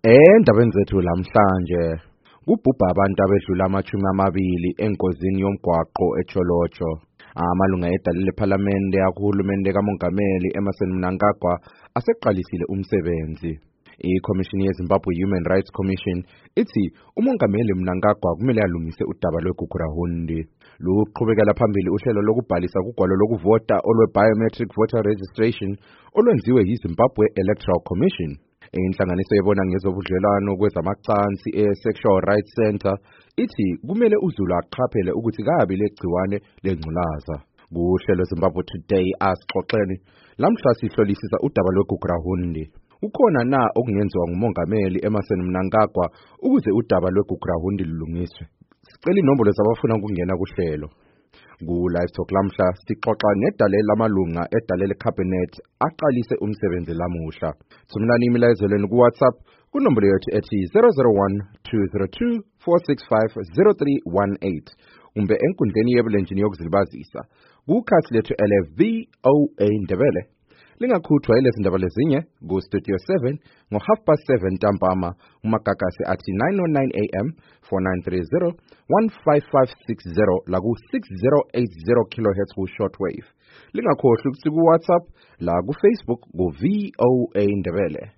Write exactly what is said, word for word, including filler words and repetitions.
Endabeni zethu lamhlanje kubhubha abantu abedlula amachumi amabili enkozini yomgwaqo eTsholotsho. Amalunga edale lePhalamende akuhulumende kaMongameli Emmerson Mnangagwa aseqalisile umsebenzi. ICommission yeZimbabwe Human Rights Commission ithi uMongameli Mnangagwa kumele alungise udaba lweGugurawundi. Luqhubekela phambili uhlelo lokubhalisa kugwalo lokuvota olwe-Biometric Voter Registration olwenziwe yiZimbabwe Electoral Commission. Inhlanganiso yebona ngezobudlelwano kwezamacansi e-Sexual Rights Center ithi kumele uZulu aqaphele ukuthi kabi legciwane lengculaza. Kuhlelo Zimbabwe Today asixoxeni lamhla sihlolisisa udaba lweGugurawundi. Ukhona na okungenziwa nguMongameli Emmerson Mnangagwa ukuze udaba lweGugurawundi lulungiswe? Sicela inombolo zabafuna ukungena kuhlelo. Ku Live Talk lamhla sixoxa nedale lamalunga edale leCabinet aqalise umsebenzi lamuhla. Thumela imilayezelweni ku WhatsApp kunombolo yethu ethi zero zero one two zero two four six five zero three one eight umbe enkundleni yebulenjini yokuzilibazisa kukhasi lethu L F V O A Ndebele. Lingakhuthwa ilezi ndaba lezinye ku Studio seven ngo half past seven ntambama umagagasi athi nine oh nine A M four nine three zero one five five six zero la ku six zero eight zero kilohertz ku shortwave. Lingakhohlwa ukuthi ku WhatsApp la ku Facebook ku V O A Ndebele.